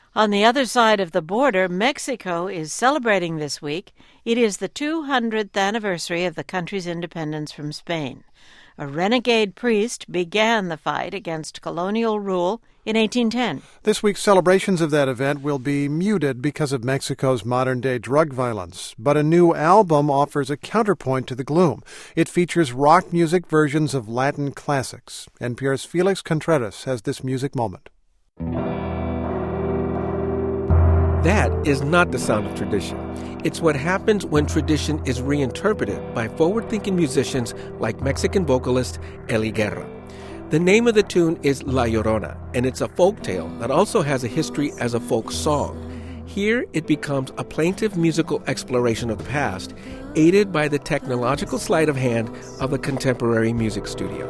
On the other side of the border, Mexico is celebrating this week. It is the 200th anniversary of the country's independence from Spain. A renegade priest began the fight against colonial rule in 1810. This week's celebrations of that event will be muted because of Mexico's modern-day drug violence. But a new album offers a counterpoint to the gloom. It features rock music versions of Latin classics. NPR's Felix Contreras has this music moment. That is not the sound of tradition. It's what happens when tradition is reinterpreted by forward-thinking musicians like Mexican vocalist Eli Guerra. The name of the tune is La Llorona, and it's a folk tale that also has a history as a folk song. Here, it becomes a plaintive musical exploration of the past, aided by the technological sleight of hand of the contemporary music studio.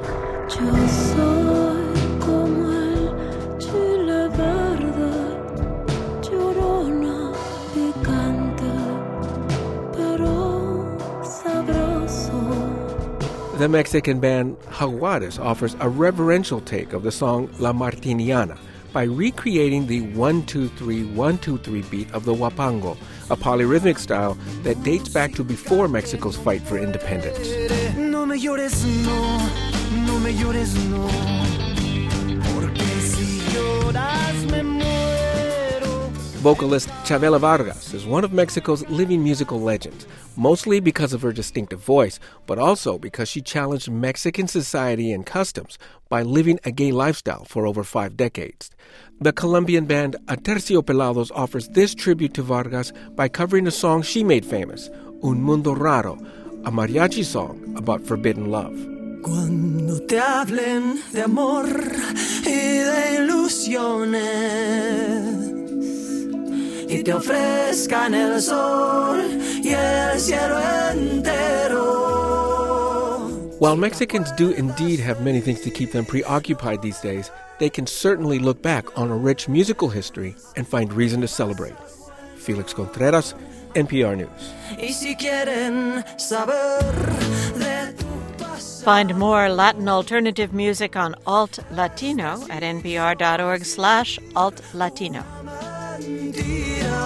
The Mexican band Jaguares offers a reverential take of the song La Martiniana by recreating the 1-2-3-1-2-3 beat of the huapango, a polyrhythmic style that dates back to before Mexico's fight for independence. No me llores, no, no me llores, no, porque si lloras me muero. Vocalist Chavela Vargas is one of Mexico's living musical legends, mostly because of her distinctive voice, but also because she challenged Mexican society and customs by living a gay lifestyle for over 5 decades. The Colombian band Aterciopelados offers this tribute to Vargas by covering a song she made famous, Un Mundo Raro, a mariachi song about forbidden love. Cuando te hablen de amor y de ilusiones y te ofrezcan el sol y el cielo entero. While Mexicans do indeed have many things to keep them preoccupied these days, they can certainly look back on a rich musical history and find reason to celebrate. Felix Contreras, NPR News. Y si quieren saber de tu pasado. Find more Latin alternative music on Alt Latino at npr.org/altlatino. Mentira.